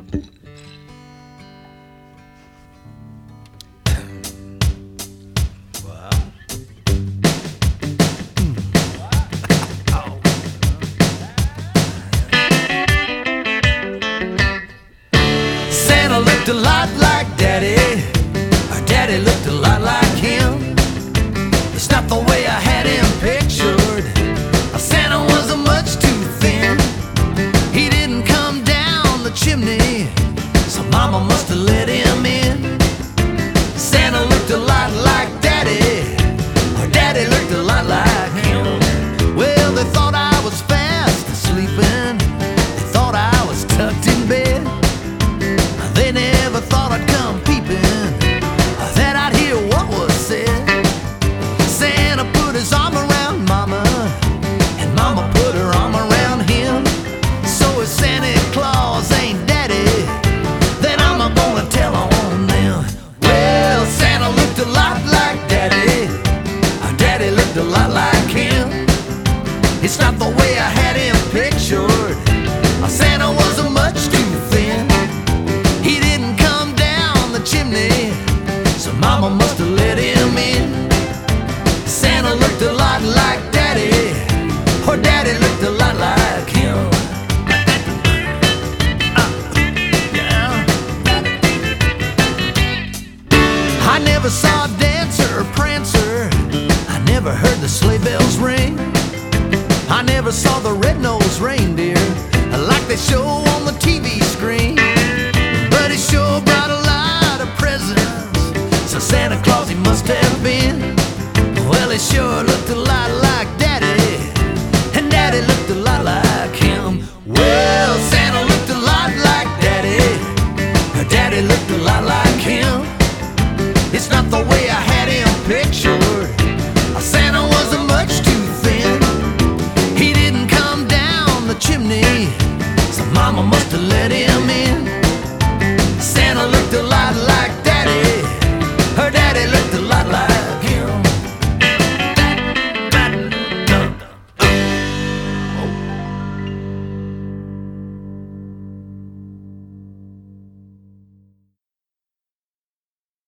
Santa looked a lot like Daddy, or Daddy looked a lot like him. It's not the way I had him pictured. Santa was much too thin. He didn't come down the chimney, so Mama must have let him in. Santa looked a lot like Daddy, or Daddy looked a lot like him. Well, they thought I was fast sleeping. They thought I was tucked in bed. They never thought I'd come peeping, that I'd hear what was said. Santa put his arm around Mama, and Mama put her arm around him. So if Santa Claus ain't Daddy, then I'm gonna tell on them. Well, Santa looked a lot like Daddy, or Daddy looked a lot like him. It's not the way I had him pictured. Santa was much too thin. He didn't come down the chimney, so Mama must have let him in. Santa looked a lot like Daddy, or Daddy looked a lot like him. Yeah. I never saw a dancer or prancer. I never heard the sleigh bells ring. I never saw the red-nosed reindeer like they show on the TV screen. But he sure brought a lot of presents, so Santa Claus he must have been. Well, he sure looked a lot like